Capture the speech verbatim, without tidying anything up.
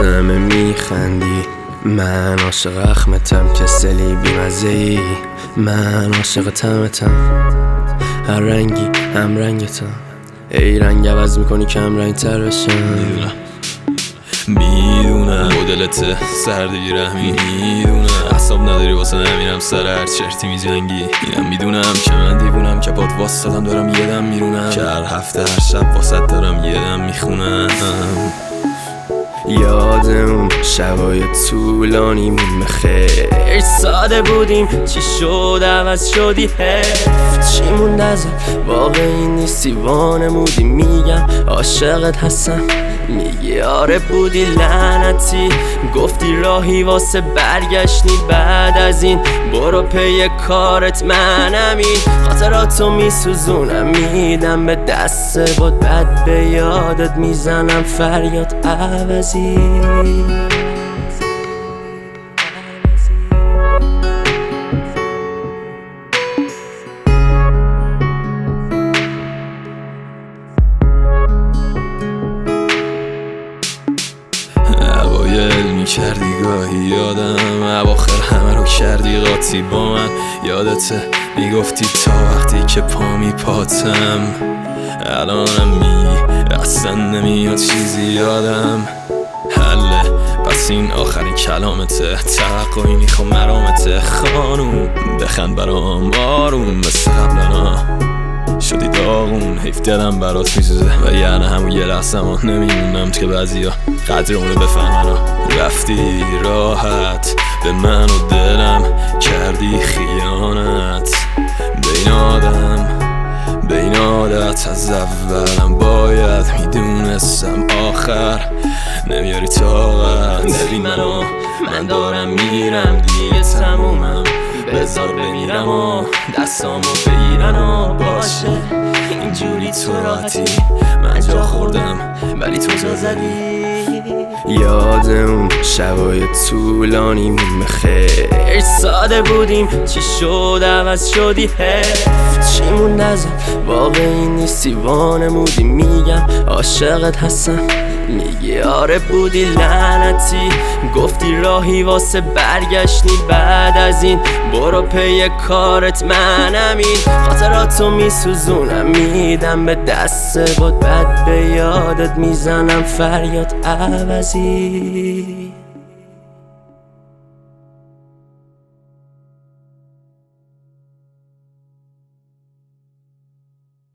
واسه همه میخندی. من عاشق اخمتم که سلی بیمزه‌ای. من عاشق طعمتم، هر رنگی هم رنگتم. ای رنگ عوض میکنی کم رنگ تر بشم. میدونم مدلت سردی رحمی، میدونم اصاب نداری واسه نمیرم سر هر چرتی میجنگی. اینم میدونم که من دیوونم که باد واسطم دارم یه دم میرونم، که هر هفته هر شب واسط دارم یه دم میخونم. یاد اون شبای طولانیمون خیر ساده بودیم، چی شد عوض شدی حیف. چی موند ازت واقعی نیستی وانمودی. میگم عاشقت هستم میگی آره بودی لعنتی. گفتی راهی واسه برگشتنی بعد از این، برو پی کارت منم این. خاطراتو میسوزونم میدم به دست باد، بد به یادت میزنم فریاد عوضی. اوایل میکردی گاهی یادم، اواخر همه رو کردی قاطی با من. یادته میگفتی تا وقتی که پا میپاتم. الانم می اصلا نمیاد چیزی یادم. حله پس این آخرین کلامته، توقعی نیخوا مرامته. خانوم بخند برام آروم، مثل قبلنا شدی داغون. حیف دلم برات میسوزه و یعنی همون یه لحظه ما نمیمونم که بعضیا قدر اونو بفهمن. رفتی راحت به من و دلم کردی خیانت. بین آدم بین عادت از اولم باید میدونستم آخر نمیاری طاقت. ببین منو من دارم میرم دیگه تمومم، بذار بمیرم و دستامو بگیرن و باشه اینجوری تو راحتی. من جا خوردم ولی تو جا زدی. یاد اون شبای طولانیمون خیر ساده بودیم، چی شد عوض شدی حیف. چی موند ازت واقعی نیستی وانمودی. میگم عاشقت هستم میگی آره بودی لعنتی. گفتی راهی واسه برگشتنی بعد از این، برو پی کارت منم این. خاطراتو میسوزونم میدم به دست باد، بد به یادت میزنم فریاد عوضی.